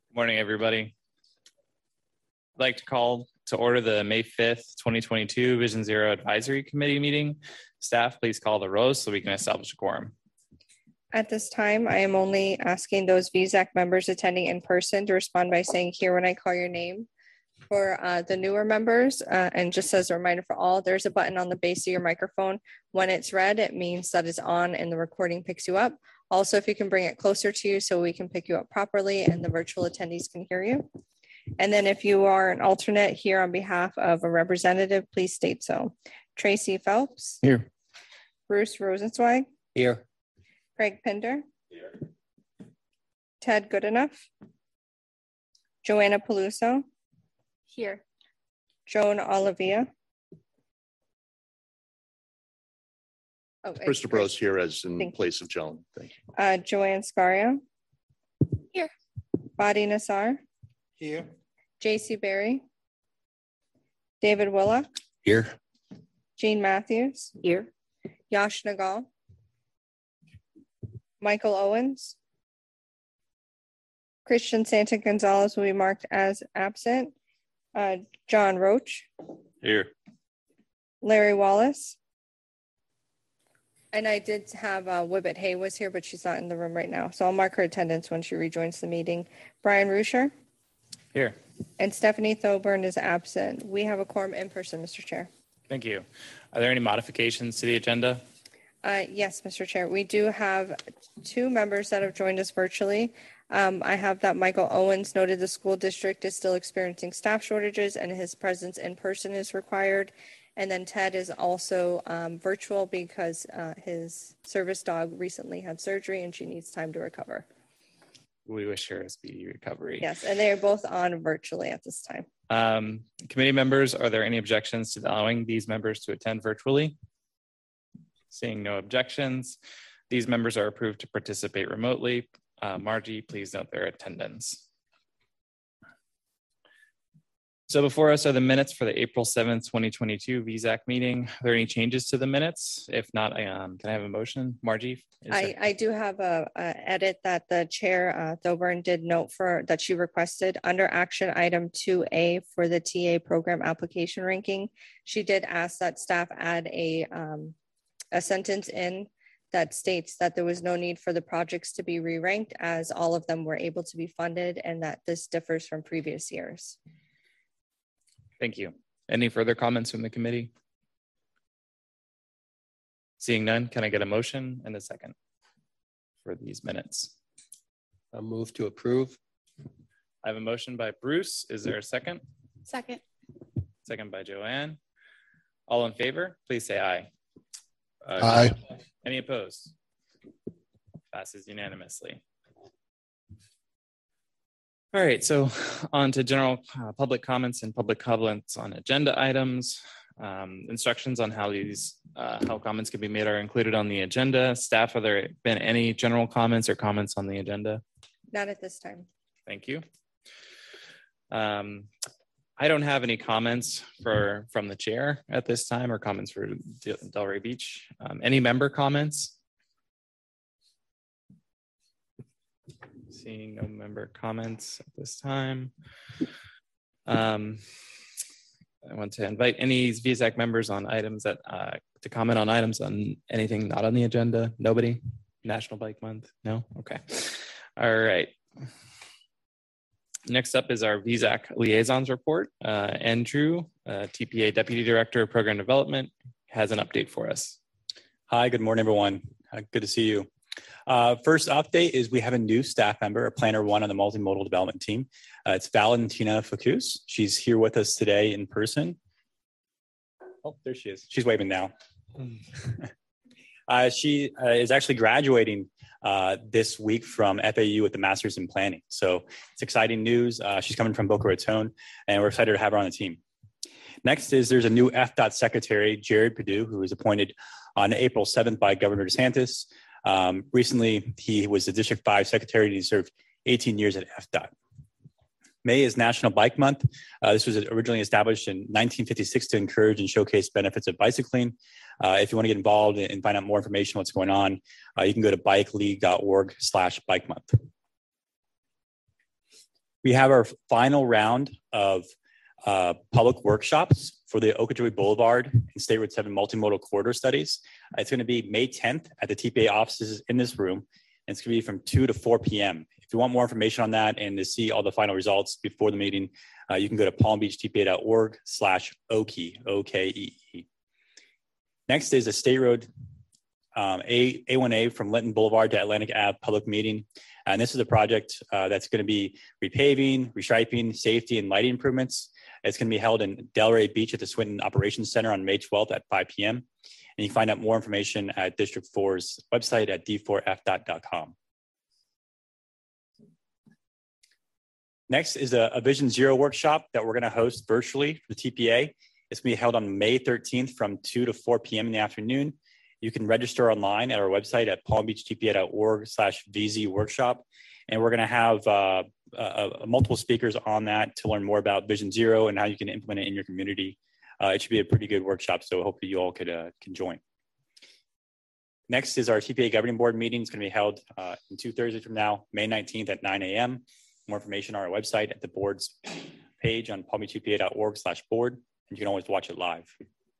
Morning, everybody. I'd like to call to order the May 5th, 2022 Vision Zero Advisory Committee meeting. Staff, please call the rows so we can establish a quorum. At this time, I am only asking those VZAC members attending in person to respond by saying here when I call your name. For the newer members, and just as a reminder for all, there's a button on the base of your microphone. When it's red, it means that it's on and the recording picks you up. Also, if you can bring it closer to you so we can pick you up properly and the virtual attendees can hear you. And then if you are an alternate here on behalf of a representative, please state so. Tracy Phelps. Here. Bruce Rosenzweig. Here. Craig Pinder. Here. Ted Goodenough. Joanna Peluso. Here. Joan Olivia. Oh, Christopher Rose here as in place of Joan. Thank you. Joanne Scario. Here. Badi Nassar. Here. J.C. Berry. David Willock. Here. Jean Matthews. Here. Yash Nagal. Michael Owens. Christian Santa Gonzalez will be marked as absent. John Roach. Here. Larry Wallace. And I did have Wibbit Hay was here, but she's not in the room right now. So I'll mark her attendance when she rejoins the meeting. Brian Rusher. Here. And Stephanie Thoburn is absent. We have a quorum in person, Mr. Chair. Thank you. Are there any modifications to the agenda? Yes, Mr. Chair. We do have two members that have joined us virtually. I have that Michael Owens noted the school district is still experiencing staff shortages and his presence in person is required. And then Ted is also virtual because his service dog recently had surgery and she needs time to recover. We wish her a speedy recovery. Yes, and they are both on virtually at this time. Committee members, are there any objections to allowing these members to attend virtually? Seeing no objections, these members are approved to participate remotely. Margie, please note their attendance. So before us are the minutes for the April 7th, 2022 VZAC meeting. Are there any changes to the minutes? If not, can I have a motion? Margie? I do have a edit that the chair, Thoburn, did note for that she requested under action item 2A for the TA program application ranking. She did ask that staff add a sentence in that states that there was no need for the projects to be re-ranked as all of them were able to be funded and that this differs from previous years. Thank you. Any further comments from the committee? Seeing none, can I get a motion and a second for these minutes? I'll move to approve. I have a motion by Bruce. Is there a second? Second. Second by Joanne. All in favor, please say aye. Aye. Any opposed? Passes unanimously. All right, so on to general public comments and public comments on agenda items. Instructions on how how comments can be made are included on the agenda. Staff, have there been any general comments or comments on the agenda? Not at this time. Thank you. I don't have any comments from the chair at this time or comments for Delray Beach. Any member comments? Seeing no member comments at this time. I want to invite any VZAC members on items that to comment on items on anything not on the agenda. Nobody? National Bike Month? No? Okay. All right. Next up is our VZAC liaisons report. Andrew, TPA Deputy Director of Program Development, has an update for us. Hi, good morning, everyone. Good to see you. First update is we have a new staff member, a planner one on the multimodal development team. It's Valentina Facus. She's here with us today in person. Oh, there she is. She's waving now. She is actually graduating this week from FAU with the Master's in Planning. So it's exciting news. She's coming from Boca Raton, and we're excited to have her on the team. Next is there's a new FDOT Secretary, Jared Perdue, who was appointed on April 7th by Governor DeSantis. Recently, he was the District 5 Secretary and he served 18 years at FDOT. May is National Bike Month. This was originally established in 1956 to encourage and showcase benefits of bicycling. If you want to get involved and find out more information on what's going on, you can go to bikeleague.org/bike month. We have our final round of public workshops for the Okeechobee Boulevard and State Road 7 multimodal corridor studies. It's going to be May 10th at the TPA offices in this room. And it's going to be from 2 to 4 p.m. If you want more information on that and to see all the final results before the meeting, you can go to palmbeachtpa.org/OKEE, O-K-E-E. Next is a State Road A1A from Linton Boulevard to Atlantic Ave public meeting. And this is a project that's going to be repaving, restriping, safety, and lighting improvements. It's going to be held in Delray Beach at the Swinton Operations Center on May 12th at 5 p.m. And you can find out more information at District 4's website at d4fdot.com. Next is a Vision Zero workshop that we're going to host virtually for the TPA. It's going to be held on May 13th from 2 to 4 p.m. in the afternoon. You can register online at our website at palmbeachtpa.org/VZ workshop. And we're going to have multiple speakers on that to learn more about Vision Zero and how you can implement it in your community. It should be a pretty good workshop, so hopefully you all can join. Next is our TPA Governing Board meeting. It's going to be held in 2 Thursdays from now, May 19th at 9 a.m. More information on our website at the board's page on palmbeachtpa.org/board. And you can always watch it live.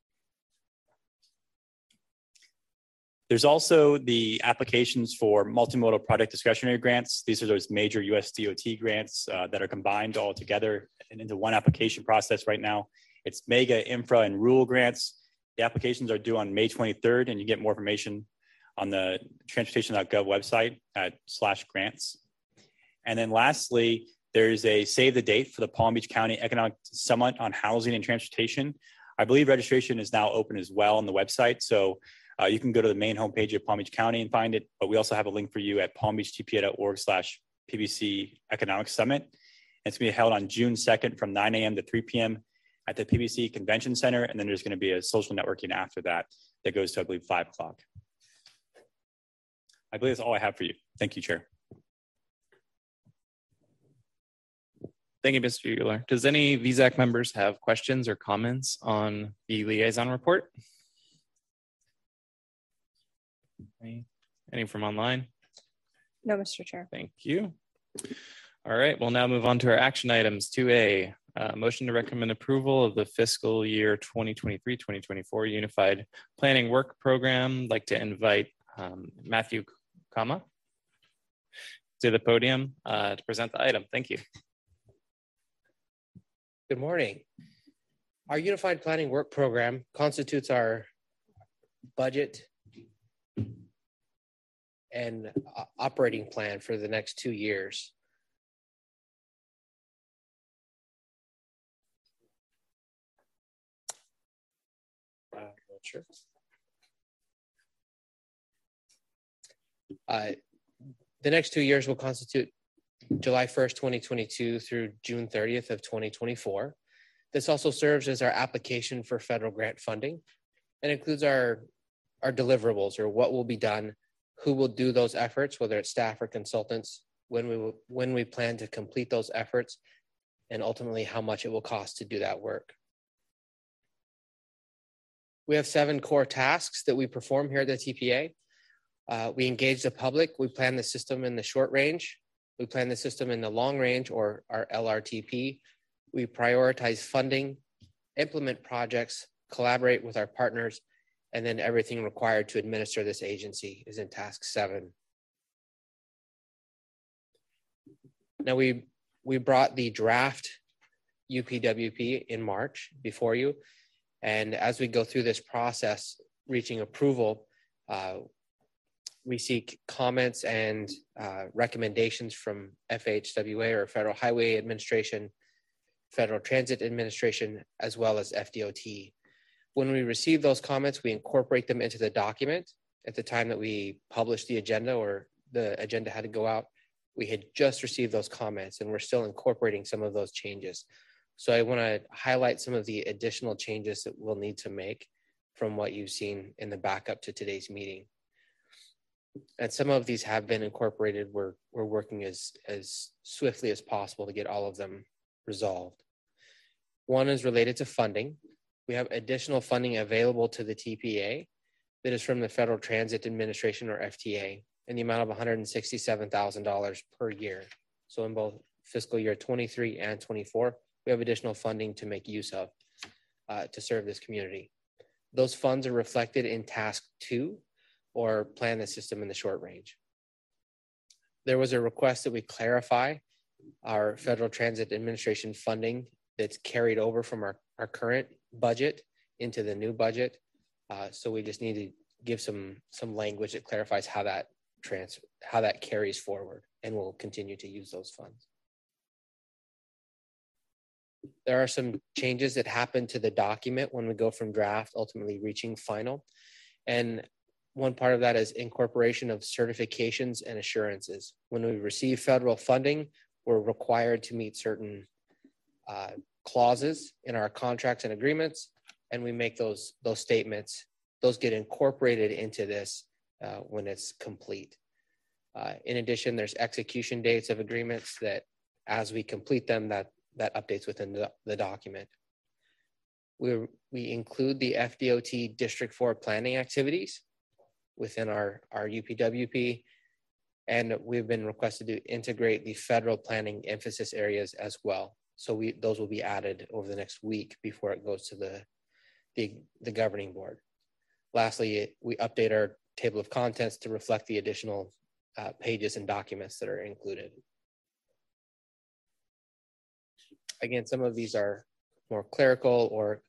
There's also the applications for multimodal project discretionary grants. These are those major US DOT grants that are combined all together and into one application process right now. It's mega, infra, and rural grants. The applications are due on May 23rd, and you get more information on the transportation.gov website at /grants. And then lastly, there's a save the date for the Palm Beach County Economic Summit on Housing and Transportation. I believe registration is now open as well on the website. So you can go to the main homepage of Palm Beach County and find it, but we also have a link for you at palmbeachtpa.org/PBC Economic Summit. And it's going to be held on June 2nd from 9 a.m. to 3 p.m. at the PBC Convention Center. And then there's going to be a social networking after that goes to, I believe, 5 o'clock. I believe that's all I have for you. Thank you, Chair. Thank you, Mr. Euler. Does any VZAC members have questions or comments on the liaison report? Any from online? No, Mr. Chair. Thank you. All right, we'll now move on to our action items. 2A, motion to recommend approval of the fiscal year 2023-2024 Unified Planning Work Program. I'd like to invite Matthew Kama to the podium to present the item. Thank you. Good morning. Our Unified Planning Work Program constitutes our budget and operating plan for the next 2 years. Not sure. The next 2 years will constitute July 1st, 2022 through June 30th of 2024. This also serves as our application for federal grant funding and includes our deliverables, or what will be done, who will do those efforts, whether it's staff or consultants, when we plan to complete those efforts, and ultimately how much it will cost to do that work. We have 7 core tasks that we perform here at the TPA. We engage the public. We plan the system in the short range. We plan the system in the long range, or our LRTP. We prioritize funding, implement projects, collaborate with our partners, and then everything required to administer this agency is in task 7. Now we brought the draft UPWP in March before you. And as we go through this process, reaching approval, we seek comments and recommendations from FHWA, or Federal Highway Administration, Federal Transit Administration, as well as FDOT. When we receive those comments, we incorporate them into the document. At the time that we published the agenda, or the agenda had to go out, we had just received those comments, and we're still incorporating some of those changes. So I want to highlight some of the additional changes that we'll need to make from what you've seen in the backup to today's meeting. And some of these have been incorporated. We're working as swiftly as possible to get all of them resolved. One is related to funding. We have additional funding available to the TPA that is from the Federal Transit Administration, or FTA, in the amount of $167,000 per year. So in both fiscal year 23 and 24, we have additional funding to make use of to serve this community. Those funds are reflected in task 2, or plan the system in the short range. There was a request that we clarify our Federal Transit Administration funding that's carried over from our current budget into the new budget. So we just need to give some language that clarifies how that carries forward, and we'll continue to use those funds. There are some changes that happen to the document when we go from draft, ultimately reaching final. And one part of that is incorporation of certifications and assurances. When we receive federal funding, we're required to meet certain clauses in our contracts and agreements, and we make those statements. Those get incorporated into this when it's complete. In addition, there's execution dates of agreements that, as we complete them, that updates within the document. We include the FDOT District 4 planning activities within our UPWP, and we've been requested to integrate the federal planning emphasis areas as well. So those will be added over the next week before it goes to the governing board. Lastly, we update our table of contents to reflect the additional pages and documents that are included. Again, some of these are more clerical or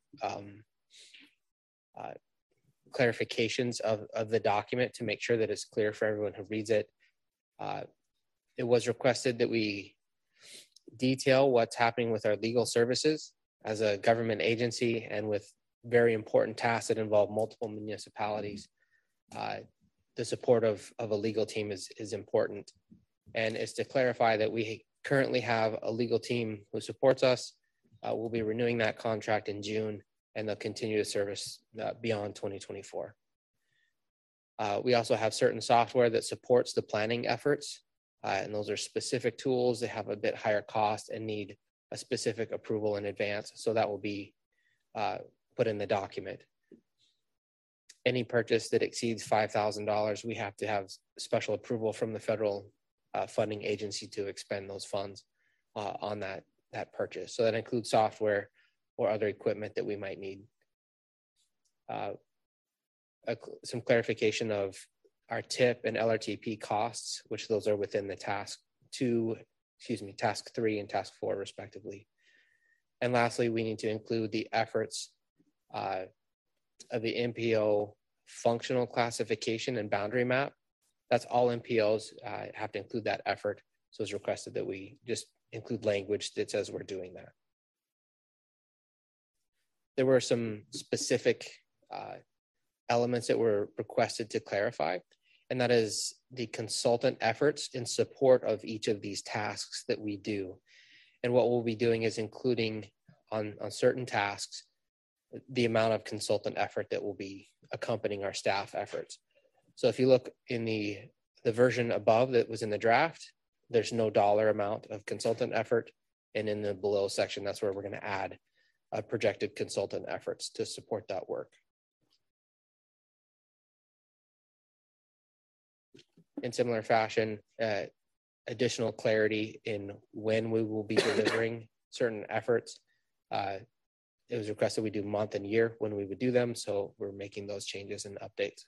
clarifications of the document to make sure that it's clear for everyone who reads it. It was requested that we detail what's happening with our legal services as a government agency, and with very important tasks that involve multiple municipalities. The support of a legal team is important. And it's to clarify that we currently have a legal team who supports us. We'll be renewing that contract in June, and they'll continue to service beyond 2024. We also have certain software that supports the planning efforts, and those are specific tools that have a bit higher cost and need a specific approval in advance. So that will be put in the document. Any purchase that exceeds $5,000, we have to have special approval from the federal funding agency to expend those funds on that purchase. So that includes software or other equipment that we might need. Some clarification of our TIP and LRTP costs, which those are within the task 3 and task 4 respectively. And lastly, we need to include the efforts of the MPO functional classification and boundary map. That's all MPOs have to include that effort. So it's requested that we just include language that says we're doing that. There were some specific elements that were requested to clarify, and that is the consultant efforts in support of each of these tasks that we do. And what we'll be doing is including on certain tasks the amount of consultant effort that will be accompanying our staff efforts. So if you look in the version above that was in the draft, there's no dollar amount of consultant effort. And in the below section, that's where we're going to add projected consultant efforts to support that work. In similar fashion, additional clarity in when we will be delivering certain efforts. It was requested we do month and year when we would do them, so we're making those changes and updates.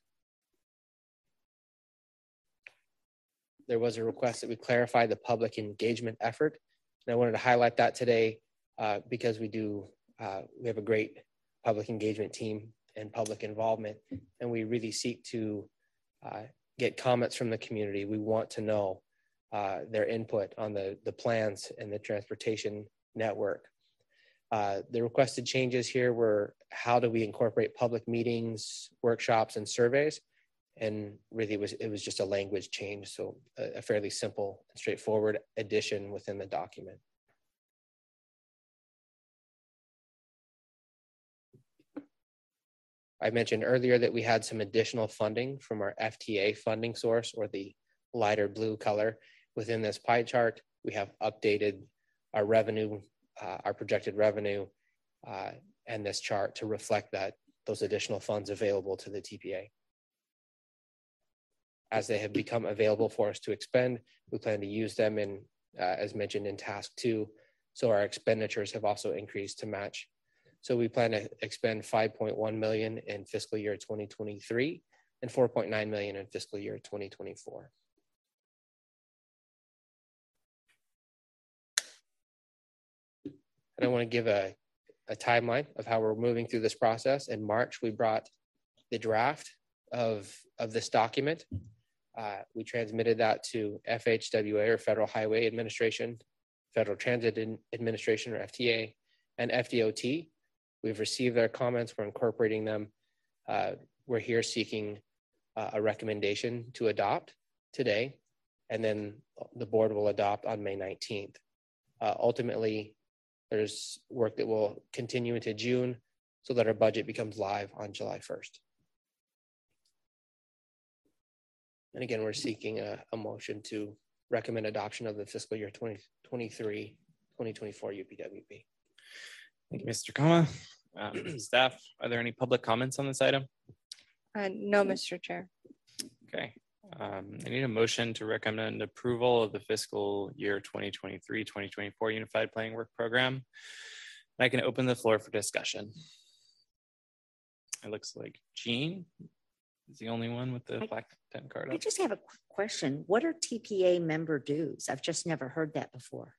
There was a request that we clarify the public engagement effort, and I wanted to highlight that today because we have a great public engagement team and public involvement, and we really seek to get comments from the community. We want to know their input on the plans and the transportation network. The requested changes here were how do we incorporate public meetings, workshops, and surveys, and really it was just a language change, so a fairly simple and straightforward addition within the document. I mentioned earlier that we had some additional funding from our FTA funding source, or the lighter blue color. Within this pie chart, we have updated our revenue, our projected revenue, and this chart to reflect those additional funds available to the TPA. As they have become available for us to expend, we plan to use them in as mentioned in task 2. So our expenditures have also increased to match. So we plan to expend 5.1 million in fiscal year 2023 and 4.9 million in fiscal year 2024. And I want to give a timeline of how we're moving through this process. In March, we brought the draft of this document. We transmitted that to FHWA, or Federal Highway Administration, Federal Transit Administration, or FTA, and FDOT. We've received their comments. We're incorporating them. We're here seeking a recommendation to adopt today, and then the board will adopt on May 19th. Ultimately, there's work that will continue into June so that our budget becomes live on July 1st. And again, we're seeking a motion to recommend adoption of the fiscal year 2023-2024 UPWP. Thank you, Mr. Kama. Staff, are there any public comments on this item? No, Mr. Chair. Okay. I need a motion to recommend approval of the fiscal year 2023-2024 Unified Planning Work Program. And I can open the floor for discussion. It looks like Jean is the only one with the black 10 card up. I just have a quick question. What are TPA member dues? I've just never heard that before.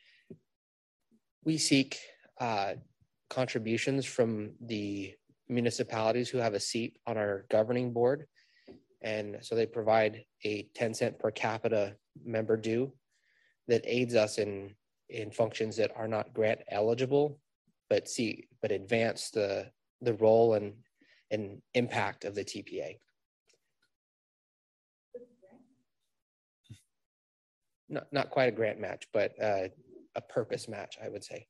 We seek contributions from the municipalities who have a seat on our governing board. And so they provide a 10-cent per capita member due that aids us in functions that are not grant eligible, but advance the role and impact of the TPA. Not quite a grant match, but a purpose match, I would say.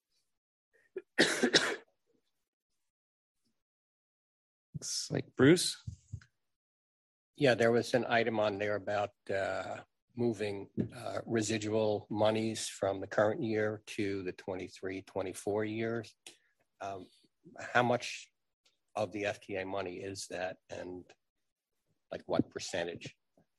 Looks like Bruce. Yeah, there was an item on there about moving residual monies from the current year to the 23-24 years. How much of the FTA money is that, and like what percentage?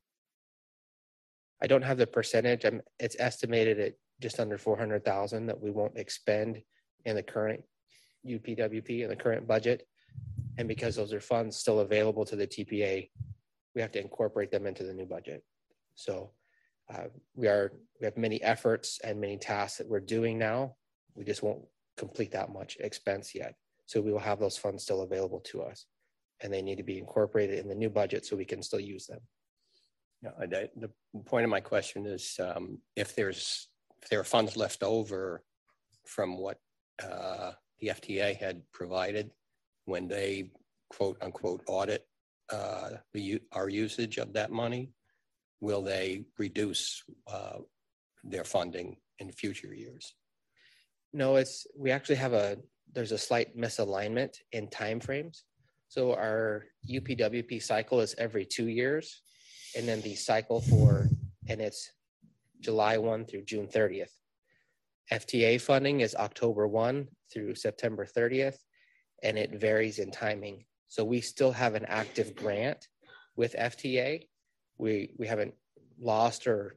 I don't have the percentage. It's estimated at just under 400,000 that we won't expend in the current UPWP, in the current budget. And because those are funds still available to the TPA, we have to incorporate them into the new budget. So we have many efforts and many tasks that we're doing now. We just won't complete that much expense yet. So we will have those funds still available to us, and they need to be incorporated in the new budget so we can still use them. Yeah, the point of my question is if there are funds left over from what the FTA had provided when they quote unquote audit our usage of that money, will they reduce their funding in future years? No, we actually have there's a slight misalignment in timeframes. So our UPWP cycle is every 2 years, and then the cycle and it's July 1 through June 30th. FTA funding is October 1 through September 30th, and it varies in timing. So we still have an active grant with FTA. We haven't lost, or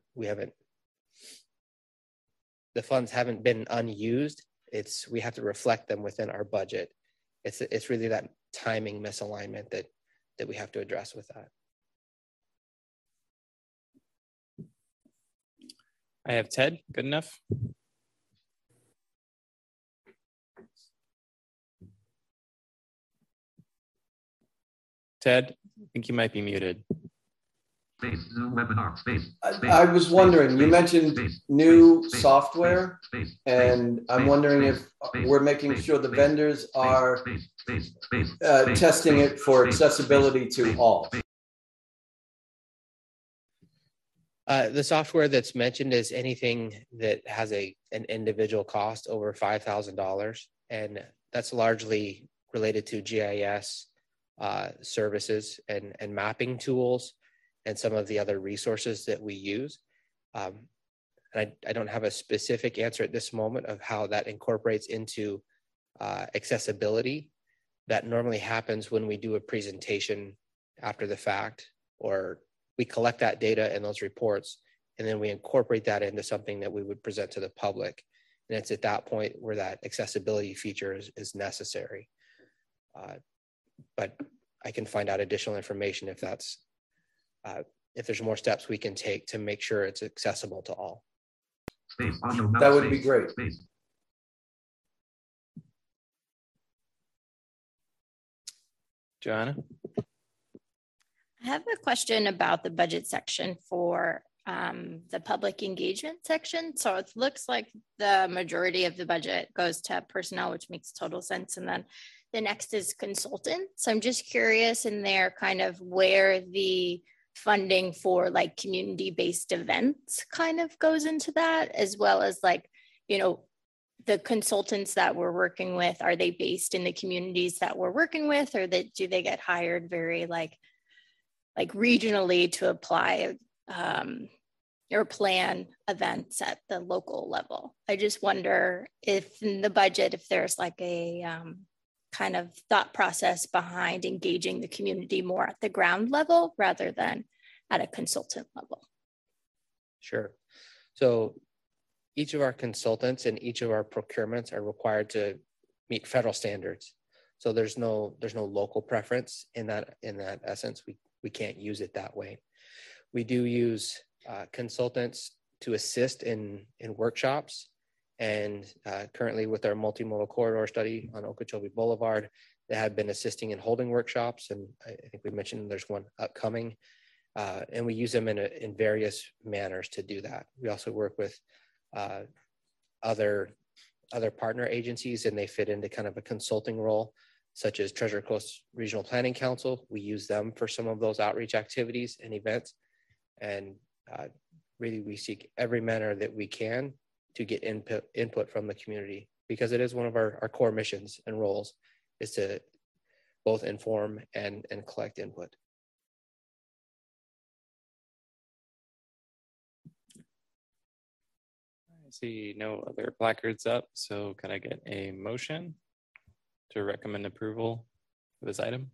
the funds haven't been unused. We have to reflect them within our budget. It's really that timing misalignment that we have to address with that. I have Ted. Good enough? Ted, I think you might be muted. I was wondering, you mentioned new software, and I'm wondering if we're making sure the vendors are testing it for accessibility to all. The software that's mentioned is anything that has an individual cost over $5,000, and that's largely related to GIS services and mapping tools and some of the other resources that we use. And I don't have a specific answer at this moment of how that incorporates into accessibility. That normally happens when we do a presentation after the fact, or we collect that data and those reports, and then we incorporate that into something that we would present to the public. And it's at that point where that accessibility feature is necessary. But I can find out additional information if there's more steps we can take to make sure it's accessible to all. That would be great. Joanna? I have a question about the budget section for the public engagement section. So it looks like the majority of the budget goes to personnel, which makes total sense. And then the next is consultants. So I'm just curious in there kind of where the funding for like community-based events kind of goes into that, as well as like, you know, the consultants that we're working with, are they based in the communities that we're working with, or do they get hired very like regionally to apply or plan events at the local level? I just wonder if in the budget, if there's like a kind of thought process behind engaging the community more at the ground level rather than at a consultant level. Sure. So each of our consultants and each of our procurements are required to meet federal standards. So there's no local preference in that essence. We can't use it that way. We do use consultants to assist in workshops, and currently with our multimodal corridor study on Okeechobee Boulevard, they have been assisting in holding workshops, and I think we mentioned there's one upcoming, and we use them in various manners to do that. We also work with other partner agencies, and they fit into kind of a consulting role, such as Treasure Coast Regional Planning Council. We use them for some of those outreach activities and events. And really, we seek every manner that we can to get input from the community, because it is one of our core missions and roles, is to both inform and collect input. I see no other placards up, so can I get a motion to recommend approval of this item?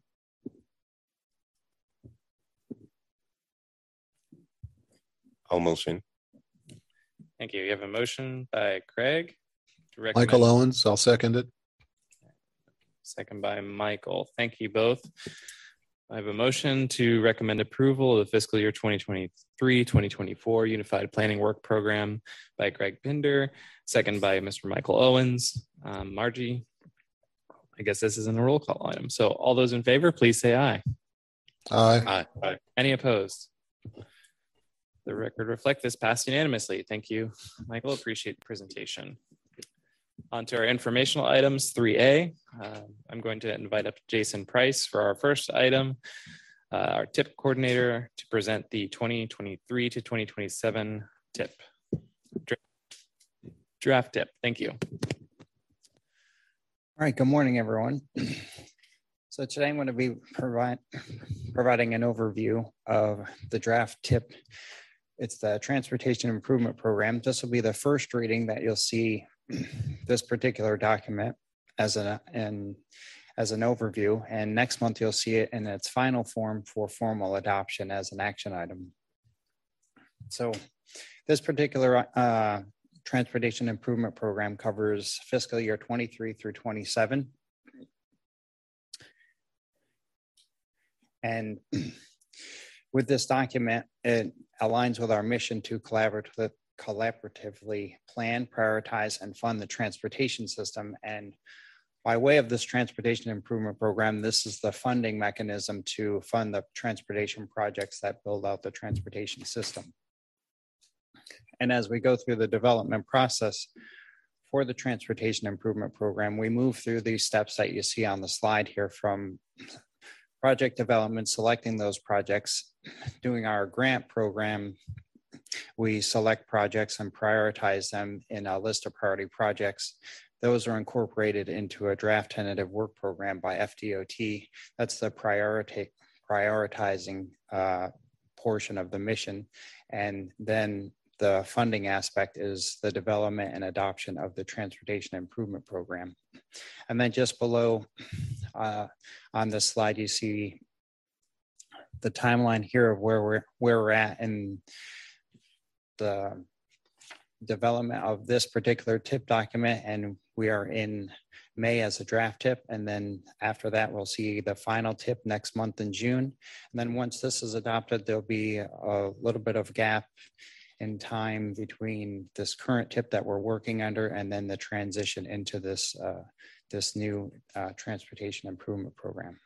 I'll motion. Thank you. You have a motion by Craig to recommend. Michael Owens, I'll second it. Second by Michael. Thank you both. I have a motion to recommend approval of the fiscal year 2023-2024 Unified Planning Work Program by Greg Pinder, second by Mr. Michael Owens. Margie, I guess this isn't a roll call item. So all those in favor, please say aye. Aye. Aye. Any opposed? The record reflect this passed unanimously. Thank you, Michael. Appreciate the presentation. On to our informational items, 3A. I'm going to invite up Jason Price for our first item, our TIP coordinator, to present the 2023 to 2027 TIP. Draft TIP. Thank you. All right, good morning, everyone. So today I'm going to be providing an overview of the draft TIP. It's the Transportation Improvement Program. This will be the first reading that you'll see this particular document as an overview, and next month you'll see it in its final form for formal adoption as an action item. So this particular Transportation Improvement Program covers fiscal year 23 through 27. And with this document, it aligns with our mission to collaboratively plan, prioritize, and fund the transportation system. And by way of this Transportation Improvement Program, this is the funding mechanism to fund the transportation projects that build out the transportation system. And as we go through the development process for the Transportation Improvement Program, we move through these steps that you see on the slide here, from project development, selecting those projects, doing our grant program. We select projects and prioritize them in a list of priority projects. Those are incorporated into a draft tentative work program by FDOT. That's the prioritizing portion of the mission. And then the funding aspect is the development and adoption of the Transportation Improvement Program. And then just below on this slide, you see the timeline here of where we're at in the development of this particular tip document, and we are in May as a draft tip. And then after that, we'll see the final tip next month in June. And then once this is adopted, there'll be a little bit of gap in time between this current tip that we're working under and then the transition into this, this new transportation improvement program.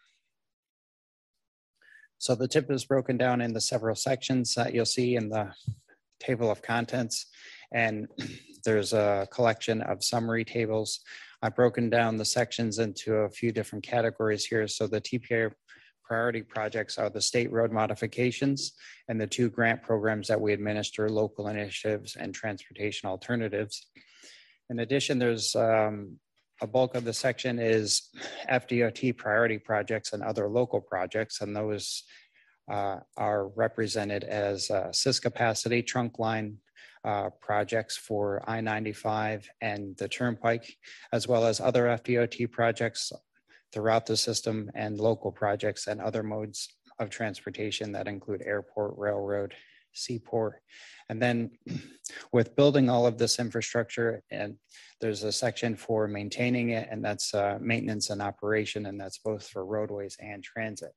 So the tip is broken down into several sections that you'll see in the table of contents. And there's a collection of summary tables. I've broken down the sections into a few different categories here. So the TPA priority projects are the state road modifications and the 2 grant programs that we administer, local initiatives and transportation alternatives. In addition, there's a bulk of the section is FDOT priority projects and other local projects, and those are represented as SIS capacity, trunk line projects for I-95 and the Turnpike, as well as other FDOT projects throughout the system and local projects and other modes of transportation that include airport, railroad, seaport. And then with building all of this infrastructure, and there's a section for maintaining it, and that's maintenance and operation, and that's both for roadways and transit.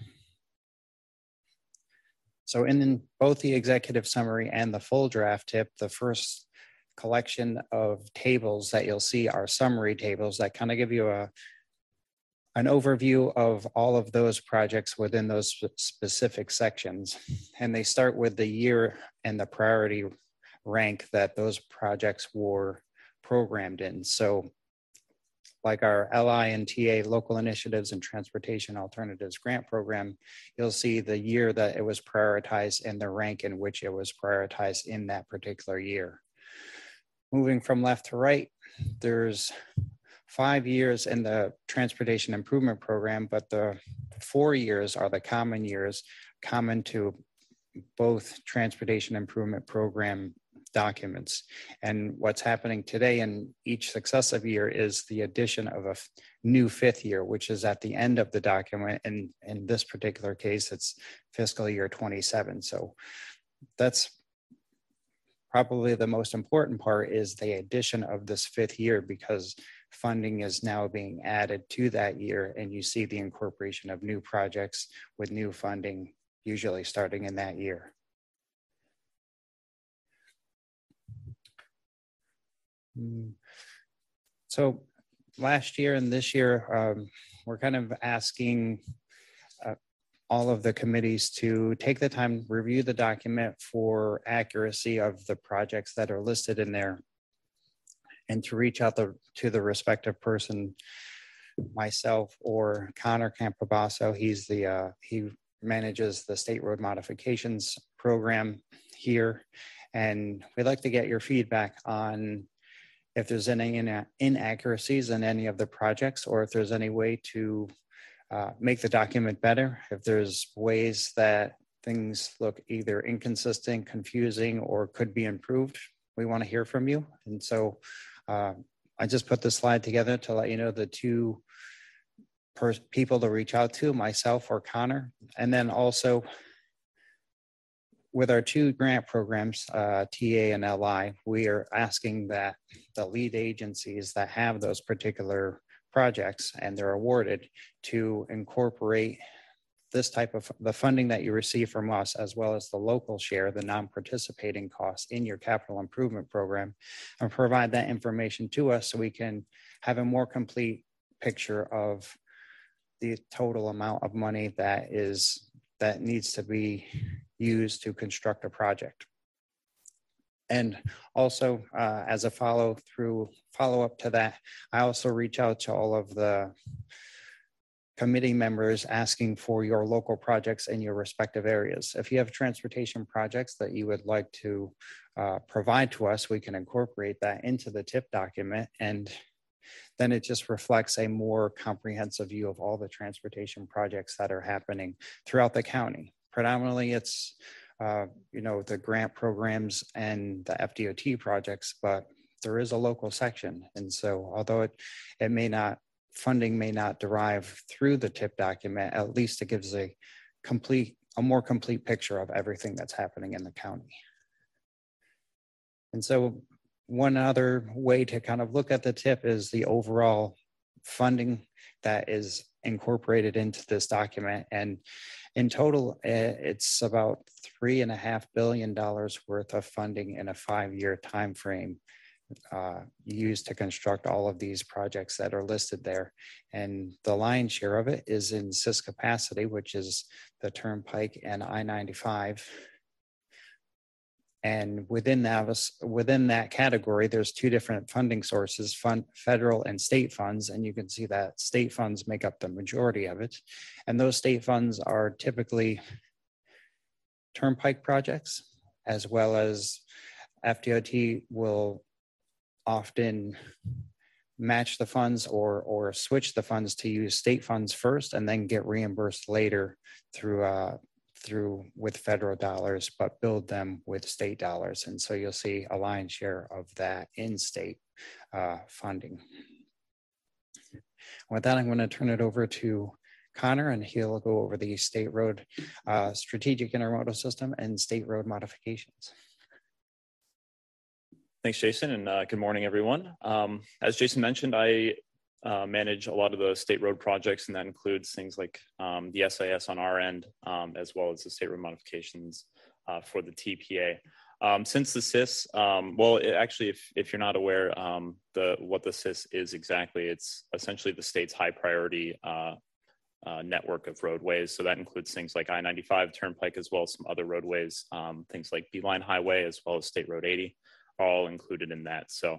So in both the executive summary and the full draft tip, the first collection of tables that you'll see are summary tables that kind of give you an overview of all of those projects within those specific sections. And they start with the year and the priority rank that those projects were programmed in. So like our LI and TA local initiatives and transportation alternatives grant program, you'll see the year that it was prioritized and the rank in which it was prioritized in that particular year. Moving from left to right, there's 5 years in the transportation improvement program, but the 4 years are the common years, common to both transportation improvement program documents. And what's happening today in each successive year is the addition of a new 5th year, which is at the end of the document. And in this particular case, it's fiscal year 27. So that's probably the most important part, is the addition of this 5th year, because funding is now being added to that year, and you see the incorporation of new projects with new funding, usually starting in that year. So last year and this year, we're kind of asking all of the committees to take the time to review the document for accuracy of the projects that are listed in there, and to reach out to the respective person, myself or Connor Campobasso. He manages the state road modifications program here, and we'd like to get your feedback on if there's any inaccuracies in any of the projects, or if there's any way to make the document better, if there's ways that things look either inconsistent, confusing, or could be improved. We want to hear from you. And so I just put this slide together to let you know the 2 people to reach out to, myself or Connor. And then also with our 2 grant programs, TA and LI, we are asking that the lead agencies that have those particular projects and they're awarded to incorporate this type of the funding that you receive from us, as well as the local share, the non-participating costs in your capital improvement program, and provide that information to us so we can have a more complete picture of the total amount of money that needs to be used to construct a project. And also, as a follow-up to that, I also reach out to all of the committee members asking for your local projects in your respective areas. If you have transportation projects that you would like to provide to us, we can incorporate that into the tip document, and then it just reflects a more comprehensive view of all the transportation projects that are happening throughout the county. Predominantly, it's the grant programs and the FDOT projects, but there is a local section. And so although funding may not derive through the tip document, at least it gives a more complete picture of everything that's happening in the county. And so one other way to kind of look at the TIP is the overall funding that is incorporated into this document. And in total, it's about $3.5 billion worth of funding in a 5-year time frame used to construct all of these projects that are listed there. And the lion's share of it is in SIS capacity, which is the Turnpike and I-95. And within that category, there's 2 different funding sources, federal and state funds. And you can see that state funds make up the majority of it. And those state funds are typically Turnpike projects, as well as FDOT will often match the funds or switch the funds to use state funds first and then get reimbursed later through with federal dollars, but build them with state dollars. And so you'll see a lion's share of that in-state funding. With that, I'm going to turn it over to Connor, and he'll go over the state road strategic intermodal system and state road modifications. Thanks, Jason, and good morning, everyone. As Jason mentioned, I manage a lot of the state road projects, and that includes things like the SIS on our end, as well as the state road modifications for the TPA. Since the SIS, actually, if you're not aware, what the SIS is exactly, it's essentially the state's high priority network of roadways. So that includes things like I-95, Turnpike, as well as some other roadways, things like Beeline Highway, as well as State Road 80, are all included in that. So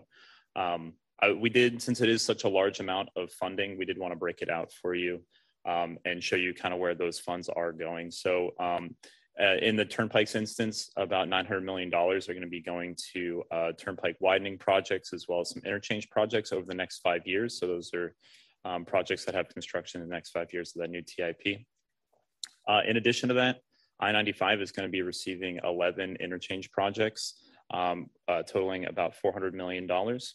we did, since it is such a large amount of funding, we did want to break it out for you and show you kind of where those funds are going. So in the Turnpike's instance, about $900 million are going to be going to Turnpike widening projects, as well as some interchange projects over the next 5 years. So those are projects that have construction in the next 5 years of that new TIP. In addition to that, I-95 is going to be receiving 11 interchange projects, totaling about $400 million.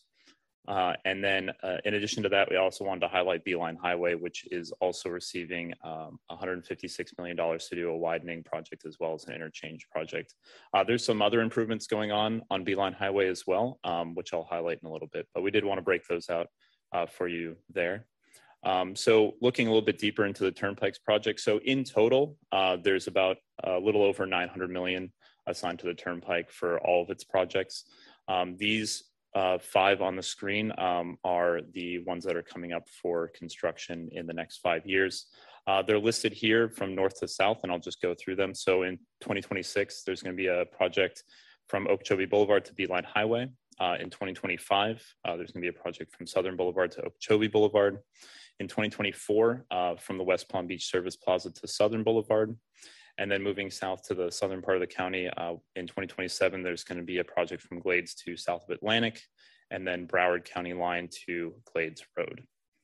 And then in addition to that, we also wanted to highlight Beeline Highway, which is also receiving $156 million to do a widening project as well as an interchange project. There's some other improvements going on Beeline Highway as well, which I'll highlight in a little bit, but we did want to break those out for you there. So looking a little bit deeper into the Turnpike's project. So in total, there's about a little over 900 million assigned to the Turnpike for all of its projects. These 5 on the screen are the ones that are coming up for construction in the next 5 years. They're listed here from north to south, and I'll just go through them. So in 2026, there's going to be a project from Okeechobee Boulevard to Beeline Highway. In 2025, there's going to be a project from Southern Boulevard to Okeechobee Boulevard. In 2024, from the West Palm Beach Service Plaza to Southern Boulevard. And then moving south to the southern part of the county, in 2027, there's going to be a project from Glades to south of Atlantic, and then Broward County line to Glades Road.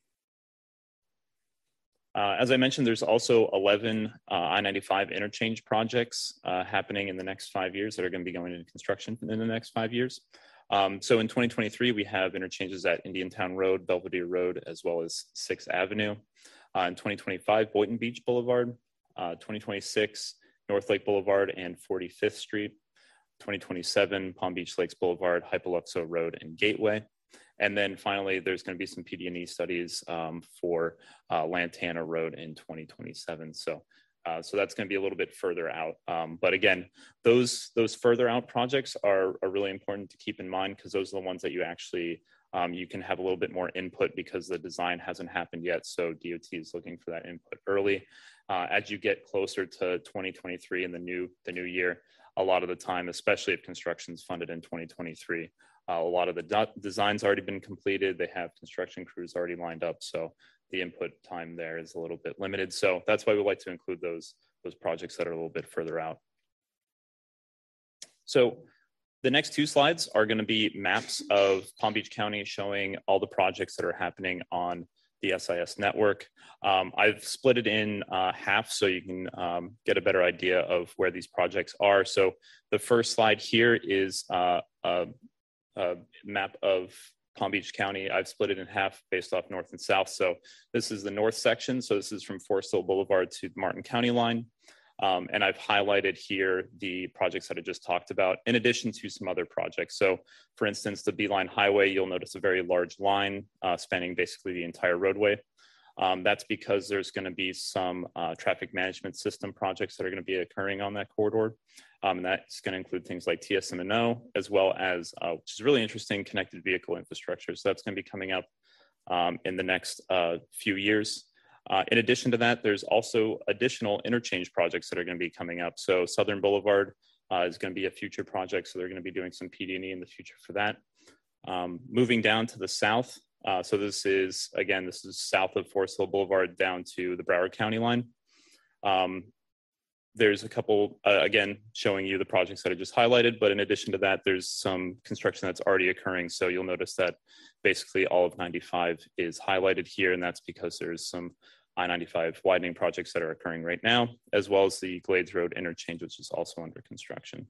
As I mentioned, there's also 11 I-95 interchange projects happening in the next 5 years that are going to be going into construction in the next 5 years. So in 2023, we have interchanges at Indiantown Road, Belvedere Road, as well as 6th Avenue. In 2025, Boynton Beach Boulevard. 2026, North Lake Boulevard and 45th Street. 2027, Palm Beach Lakes Boulevard, Hypoluxo Road, and Gateway. And then finally, there's going to be some PD&E studies for Lantana Road in 2027. So that's going to be a little bit further out. But again, those further out projects are really important to keep in mind, because those are the ones that you actually, you can have a little bit more input because the design hasn't happened yet. So DOT is looking for that input early. As you get closer to 2023 and the new year, a lot of the time, especially if construction is funded in 2023, a lot of the design's already been completed. They have construction crews already lined up. So the input time there is a little bit limited. So that's why we like to include those projects that are a little bit further out. So the next 2 slides are going to be maps of Palm Beach County showing all the projects that are happening on the SIS network. I've split it in half so you can get a better idea of where these projects are. So the first slide here is a map of Palm Beach County. I've split it in half based off north and south. So this is the north section. So this is from Forest Hill Boulevard to the Martin County line. And I've highlighted here the projects that I just talked about, in addition to some other projects. So for instance, the Beeline Highway, you'll notice a very large line spanning basically the entire roadway. That's because there's going to be some traffic management system projects that are going to be occurring on that corridor. And that's going to include things like TSM&O, as well as, which is really interesting, connected vehicle infrastructure. So that's going to be coming up in the next few years. In addition to that, there's also additional interchange projects that are going to be coming up. So Southern Boulevard is going to be a future project. So they're going to be doing some PD&E in the future for that. Moving down to the south. So this is south of Forest Hill Boulevard down to the Broward County line. There's a couple, again, showing you the projects that I just highlighted, but in addition to that, there's some construction that's already occurring. So you'll notice that basically all of 95 is highlighted here, and that's because there's some I-95 widening projects that are occurring right now, as well as the Glades Road interchange, which is also under construction.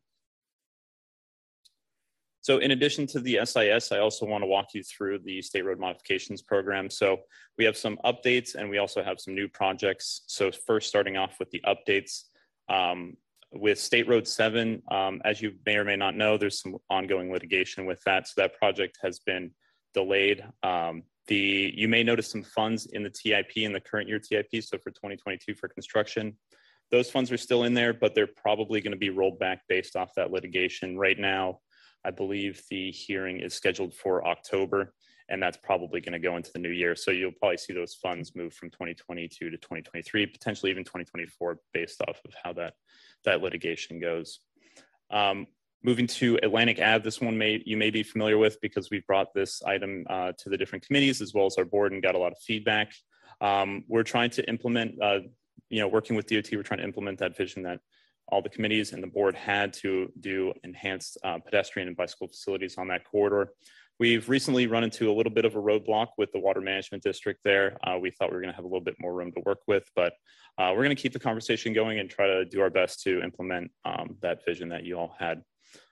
So in addition to the SIS, I also want to walk you through the State Road Modifications Program. So we have some updates and we also have some new projects. So first, starting off with the updates. With State Road 7, as you may or may not know, there's some ongoing litigation with that. So that project has been delayed. You may notice some funds in the TIP, in the current year TIP, so for 2022 for construction. Those funds are still in there, but they're probably going to be rolled back based off that litigation. Right now, I believe the hearing is scheduled for October, and that's probably going to go into the new year. So you'll probably see those funds move from 2022 to 2023, potentially even 2024, based off of how that litigation goes. Moving to Atlantic Ave, this one you may be familiar with because we've brought this item to the different committees as well as our board and got a lot of feedback. We're trying to implement, working with DOT, we're trying to implement that vision that all the committees and the board had to do enhanced pedestrian and bicycle facilities on that corridor. We've recently run into a little bit of a roadblock with the Water Management District there. We thought we were going to have a little bit more room to work with, but we're going to keep the conversation going and try to do our best to implement that vision that you all had.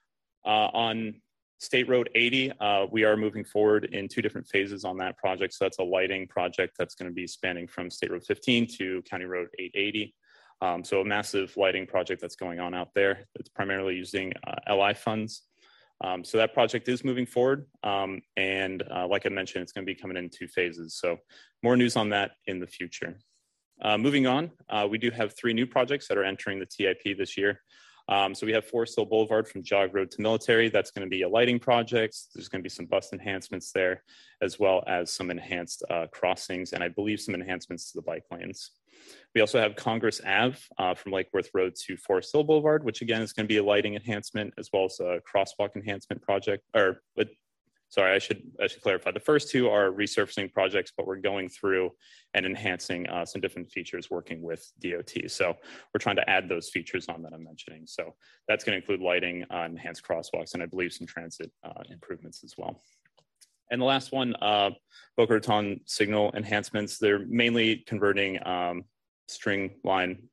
On State Road 80, we are moving forward in 2 different phases on that project. So that's a lighting project that's going to be spanning from State Road 15 to County Road 880. So a massive lighting project that's going on out there. It's primarily using LI funds. So that project is moving forward. And like I mentioned, it's going to be coming in 2 phases. So more news on that in the future. Moving on, we do have 3 new projects that are entering the TIP this year. So we have Forest Hill Boulevard from Jog Road to Military. That's going to be a lighting project. There's going to be some bus enhancements there, as well as some enhanced crossings, and I believe some enhancements to the bike lanes. We also have Congress Ave from Lake Worth Road to Forest Hill Boulevard, which again is going to be a lighting enhancement as well as a crosswalk enhancement project. Sorry, I should clarify. The first 2 are resurfacing projects, but we're going through and enhancing some different features working with DOT. So we're trying to add those features on that I'm mentioning. So that's going to include lighting, enhanced crosswalks, and I believe some transit improvements as well. And the last one, Boca Raton signal enhancements. They're mainly converting string line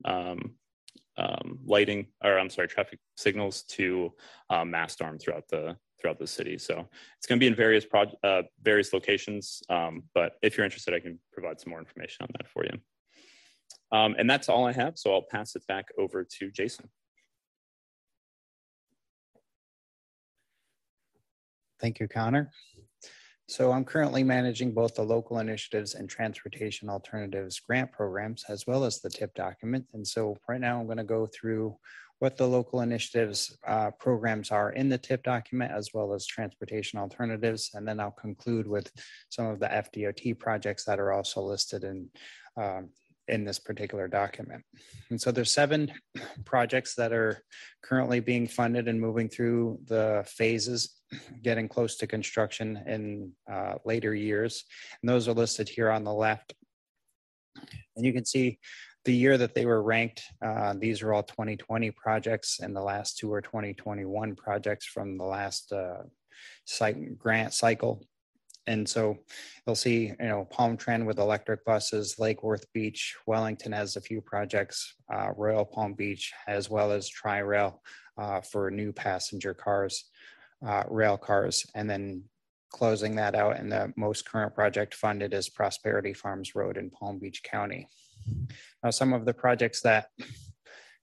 lighting, or I'm sorry, traffic signals to mast arm throughout the city. So it's going to be in various locations, but if you're interested, I can provide some more information on that for you. And that's all I have. So I'll pass it back over to Jason. Thank you, Connor. So I'm currently managing both the local initiatives and transportation alternatives grant programs, as well as the TIP document. And so right now I'm going to go through what the local initiatives programs are in the TIP document, as well as transportation alternatives. And then I'll conclude with some of the FDOT projects that are also listed in this particular document. And so there's 7 projects that are currently being funded and moving through the phases, getting close to construction in later years. And those are listed here on the left. And you can see the year that they were ranked. These are all 2020 projects, and the last 2 are 2021 projects from the last grant cycle. And so you'll see, Palm Trend with electric buses, Lake Worth Beach, Wellington has a few projects, Royal Palm Beach, as well as Tri-Rail for new passenger cars, rail cars. And then closing that out, and the most current project funded is Prosperity Farms Road in Palm Beach County. Now, some of the projects that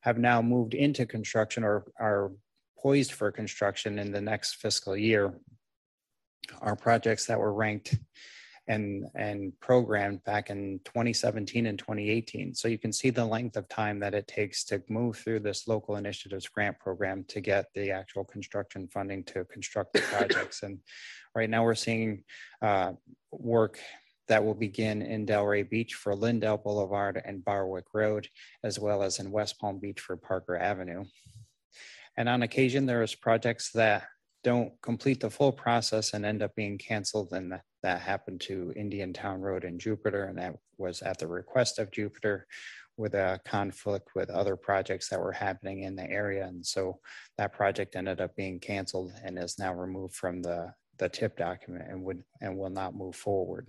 have now moved into construction or are poised for construction in the next fiscal year are projects that were ranked and programmed back in 2017 and 2018. So you can see the length of time that it takes to move through this local initiatives grant program to get the actual construction funding to construct the projects. And right now we're seeing work that will begin in Delray Beach for Lindell Boulevard and Barwick Road, as well as in West Palm Beach for Parker Avenue. And on occasion, there's projects that don't complete the full process and end up being canceled, and that happened to Indian Town Road in Jupiter, and that was at the request of Jupiter with a conflict with other projects that were happening in the area. And so that project ended up being canceled and is now removed from the TIP document and will not move forward.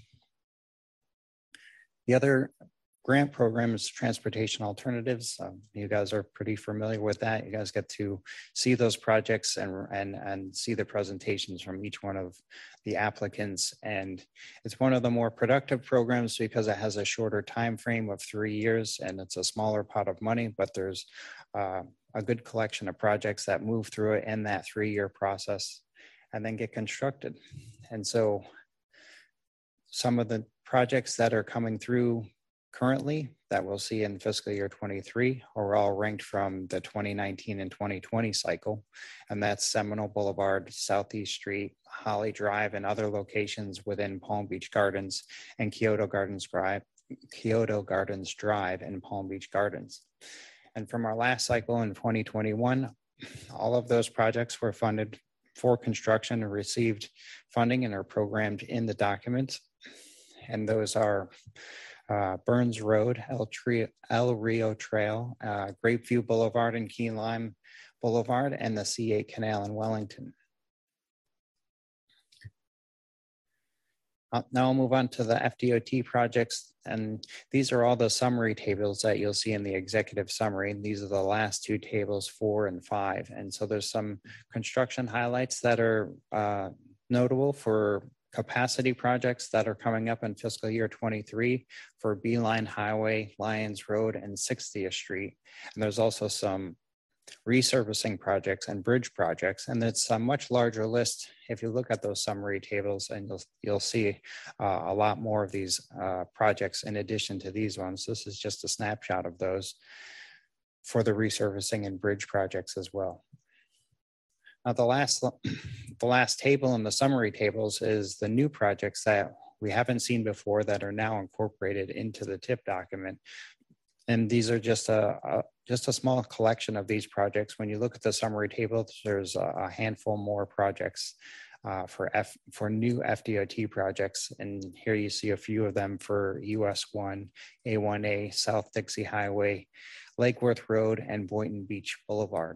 The other grant program is Transportation Alternatives. You guys are pretty familiar with that. You guys get to see those projects and see the presentations from each one of the applicants. And it's one of the more productive programs because it has a shorter time frame of 3 years and it's a smaller pot of money, but there's a good collection of projects that move through it in that 3-year process and then get constructed. And so some of the projects that are coming through currently that we'll see in fiscal year 23 are all ranked from the 2019 and 2020 cycle. And that's Seminole Boulevard, Southeast Street, Holly Drive, and other locations within Palm Beach Gardens and Kyoto Gardens Drive and Palm Beach Gardens. And from our last cycle in 2021, all of those projects were funded for construction and received funding and are programmed in the document. And those are Burns Road, El Rio Trail, Grapeview Boulevard and Key Lime Boulevard, and the C8 Canal in Wellington. Now I'll move on to the FDOT projects, and these are all the summary tables that you'll see in the executive summary. These are the last two tables, 4 and 5. And so there's some construction highlights that are notable for capacity projects that are coming up in fiscal year 23 for Beeline Highway, Lyons Road, and 60th Street. And there's also some resurfacing projects and bridge projects. And it's a much larger list if you look at those summary tables, and you'll see a lot more of these projects in addition to these ones. This is just a snapshot of those for the resurfacing and bridge projects as well. Now, the last table in the summary tables is the new projects that we haven't seen before that are now incorporated into the TIP document. And these are just a small collection of these projects. When you look at the summary table, there's a handful more projects for new FDOT projects. And here you see a few of them for US 1, A1A, South Dixie Highway, Lake Worth Road, and Boynton Beach Boulevard.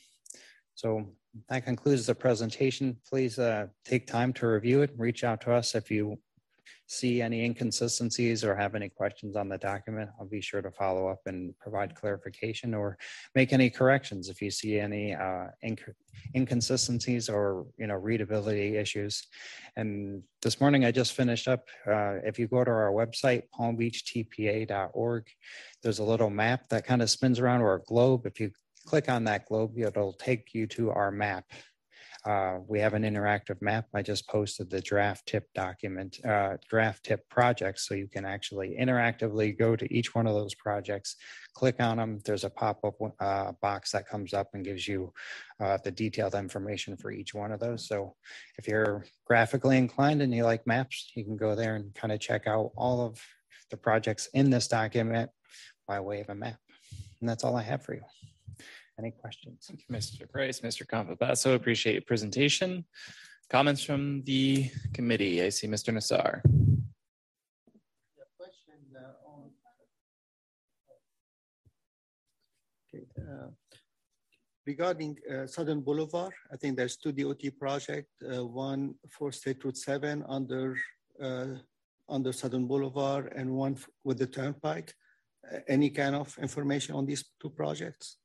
So that concludes the presentation. Please take time to review it. Reach out to us if you see any inconsistencies or have any questions on the document. I'll be sure to follow up and provide clarification or make any corrections if you see any inconsistencies or readability issues. And this morning I just finished up. If you go to our website, palmbeachtpa.org, there's a little map that kind of spins around, or a globe. If you click on that globe, it'll take you to our map. We have an interactive map. I just posted the draft TIP document, draft TIP projects, so you can actually interactively go to each one of those projects, click on them. There's a pop-up box that comes up and gives you the detailed information for each one of those. So if you're graphically inclined and you like maps, you can go there and kind of check out all of the projects in this document by way of a map. And that's all I have for you. Any questions? Thank you, Mr. Price, Mr. Compabasso. Appreciate your presentation. Comments from the committee. I see Mr. Nassar. Regarding Southern Boulevard, I think there's 2 DOT projects, one for State Route 7 under Southern Boulevard and one with the Turnpike. Any kind of information on these 2 projects?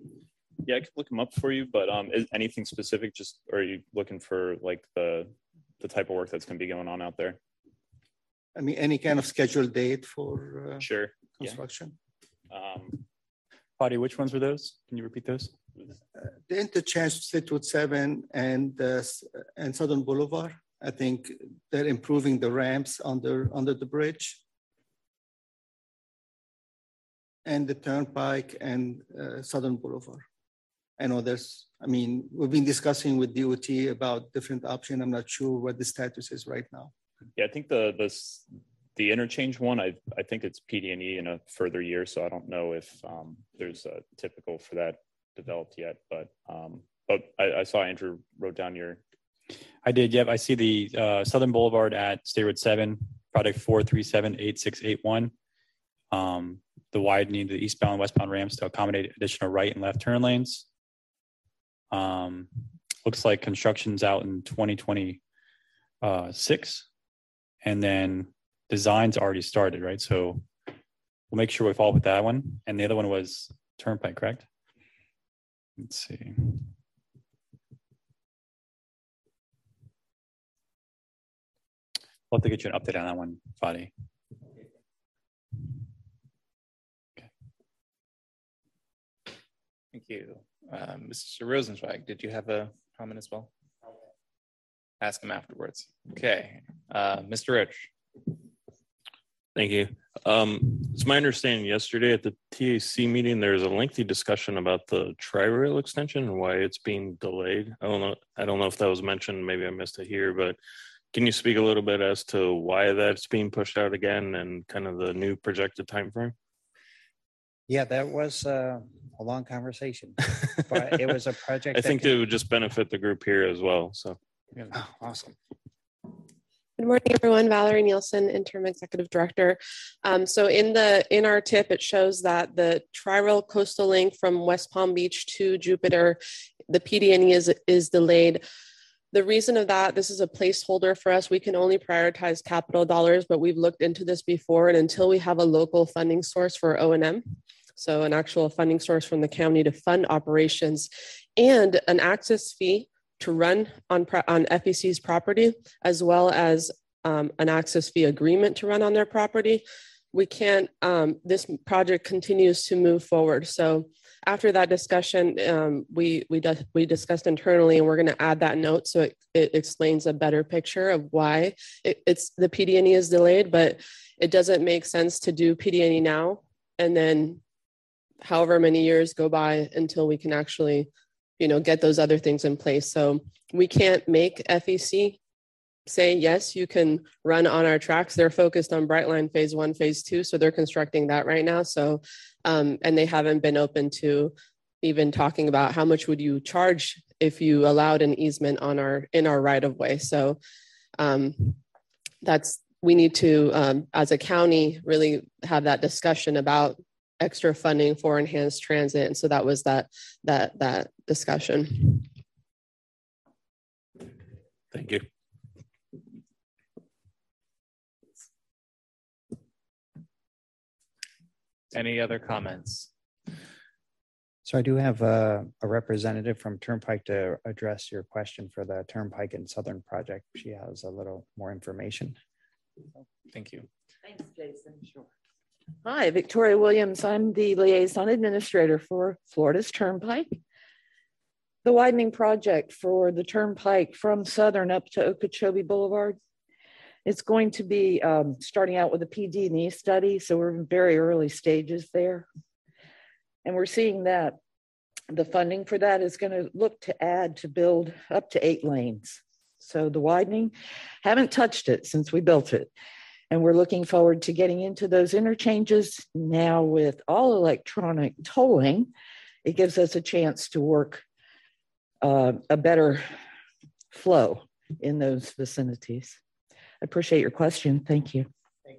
Yeah, I can look them up for you, but is anything specific? Just, or are you looking for like the the type of work that's going to be going on out there. I mean, any kind of scheduled date for Sure. construction? Patty, which ones were those? Can you repeat those? The interchange State Route 7 and Southern Boulevard. I think they're improving the ramps under the bridge. And the Turnpike and Southern Boulevard. I know we've been discussing with DOT about different options. I'm not sure what the status is right now. Yeah, I think the interchange one, I think it's PD&E in a further year, so I don't know if there's a typical for that developed yet. But I saw Andrew wrote down your. I did. Yep, I see the Southern Boulevard at State Road 7, project 4378681. The widening the eastbound and westbound ramps to accommodate additional right and left turn lanes. Looks like construction's out in 2026, and then design's already started, right? So we'll make sure we follow up with that one. And the other one was Turnpike, correct? Let's see. We'll have to get you an update on that one, Fadi. Thank you. Mr. Rosenzweig, did you have a comment as well? Ask him afterwards. Okay. Mr. Rich. Thank you. It's my understanding yesterday at the TAC meeting, there was a lengthy discussion about the Tri-Rail extension and why it's being delayed. I don't know if that was mentioned. Maybe I missed it here, but can you speak a little bit as to why that's being pushed out again and kind of the new projected timeframe? Yeah, that was a long conversation, but it was a project. I think it would just benefit the group here as well. So, yeah. Oh, awesome. Good morning, everyone. Valerie Nielsen, Interim Executive Director. So in our tip, it shows that the Tri-Rail Coastal Link from West Palm Beach to Jupiter, the PD&E is delayed. The reason of that, this is a placeholder for us. We can only prioritize capital dollars, but we've looked into this before, and until we have a local funding source for O&M, so an actual funding source from the county to fund operations and an access fee to run on FEC's property, as well as an access fee agreement to run on their property, we can't, this project continues to move forward. So after that discussion, we discussed internally, and we're going to add that note so it explains a better picture of why it's the PD&E is delayed, but it doesn't make sense to do PD&E now and then however many years go by until we can actually, get those other things in place. So we can't make FEC say, yes, you can run on our tracks. They're focused on Brightline phase 1, phase 2. So they're constructing that right now. So, and they haven't been open to even talking about how much would you charge if you allowed an easement on in our right of way. So we need to, as a county, really have that discussion about extra funding for enhanced transit. And so that was that discussion. Thank you. Any other comments? So I do have a representative from Turnpike to address your question for the Turnpike and Southern project. She has a little more information. Thank you. Thanks, Jason. Sure. Hi, Victoria Williams. I'm the liaison administrator for Florida's Turnpike. The widening project for the Turnpike from Southern up to Okeechobee Boulevard, it's going to be starting out with a PD&E study. So we're in very early stages there. And we're seeing that the funding for that is going to look to build up to 8 lanes. So the widening, haven't touched it since we built it. And we're looking forward to getting into those interchanges. Now with all electronic tolling, it gives us a chance to work a better flow in those vicinities. I appreciate your question. Thank you.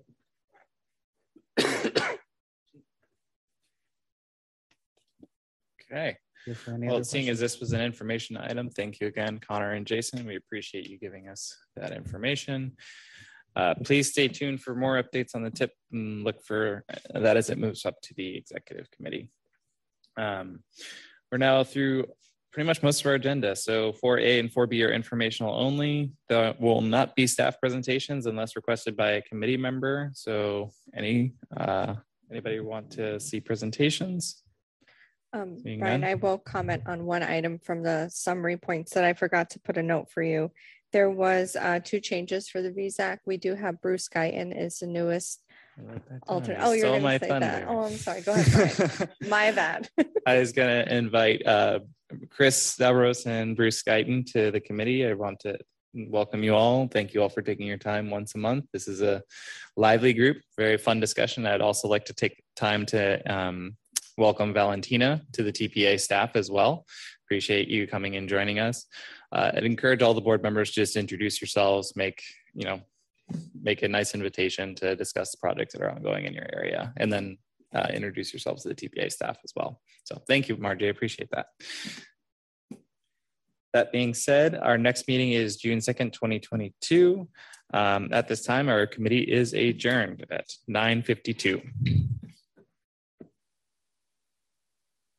Okay. Well, seeing as this was an information item, thank you again, Connor and Jason. We appreciate you giving us that information. Please stay tuned for more updates on the tip and look for that as it moves up to the executive committee. We're now through pretty much most of our agenda. So 4A and 4B are informational only. There will not be staff presentations unless requested by a committee member. So anybody want to see presentations? Brian, I will comment on one item from the summary points that I forgot to put a note for you. There was 2 changes for the VSAC. We do have Bruce Guyton is the newest alternate. Oh, you're going to say that. Oh, I'm sorry. Go ahead, Brian. My bad. I was going to invite Chris Stavros and Bruce Guyton to the committee. I want to welcome you all. Thank you all for taking your time once a month. This is a lively group, very fun discussion. I'd also like to take time to welcome Valentina to the TPA staff as well. Appreciate you coming and joining us. I'd encourage all the board members to just introduce yourselves, make a nice invitation to discuss the projects that are ongoing in your area, and then introduce yourselves to the TPA staff as well. So thank you, Margie, I appreciate that. That being said, our next meeting is June 2nd, 2022. At this time, our committee is adjourned at 9:52.